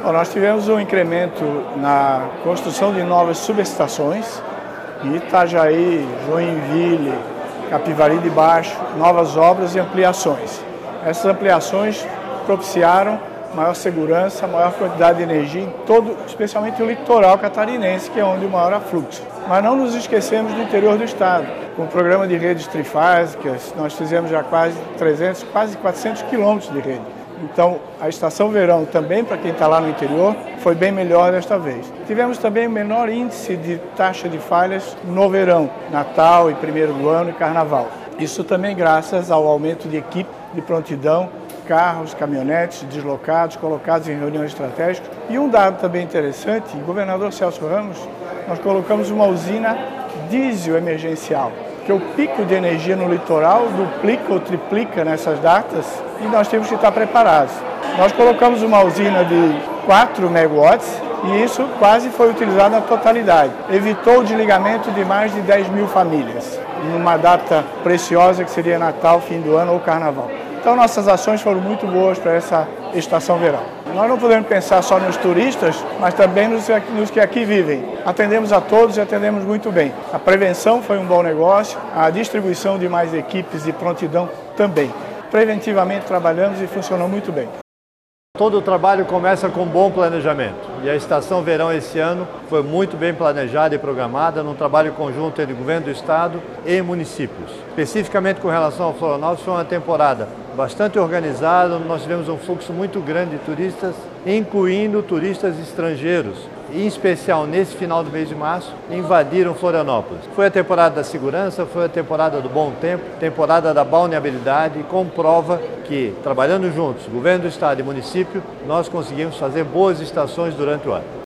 Bom, nós tivemos um incremento na construção de novas subestações em Itajaí, Joinville, Capivari de Baixo, novas obras e ampliações. Essas ampliações propiciaram maior segurança, maior quantidade de energia em todo, especialmente o litoral catarinense, que é onde o maior afluxo. Mas não nos esquecemos do interior do estado. Com o programa de redes trifásicas, nós fizemos já quase 400 quilômetros de rede. Então, a estação verão também, para quem está lá no interior, foi bem melhor desta vez. Tivemos também o menor índice de taxa de falhas no verão, Natal e primeiro do ano e Carnaval. Isso também graças ao aumento de equipe de prontidão, carros, caminhonetes deslocados, colocados em reuniões estratégicas. E um dado também interessante, o governador Celso Ramos, nós colocamos uma usina diesel emergencial, que o pico de energia no litoral duplica ou triplica nessas datas e nós temos que estar preparados. Nós colocamos uma usina de 4 megawatts e isso quase foi utilizado na totalidade. Evitou o desligamento de mais de 10 mil famílias, numa data preciosa que seria Natal, fim do ano ou Carnaval. Então nossas ações foram muito boas para essa estação verão. Nós não podemos pensar só nos turistas, mas também nos que aqui vivem. Atendemos a todos e atendemos muito bem. A prevenção foi um bom negócio, a distribuição de mais equipes de prontidão também. Preventivamente trabalhamos e funcionou muito bem. Todo o trabalho começa com bom planejamento e a Estação Verão esse ano foi muito bem planejada e programada num trabalho conjunto entre o Governo do Estado e municípios. Especificamente com relação ao Florianópolis, foi uma temporada bastante organizada, nós tivemos um fluxo muito grande de turistas, incluindo turistas estrangeiros, em especial nesse final do mês de março, invadiram Florianópolis. Foi a temporada da segurança, foi a temporada do bom tempo, temporada da balneabilidade e comprova que, trabalhando juntos, Governo do Estado e município, nós conseguimos fazer boas estações durante o ano.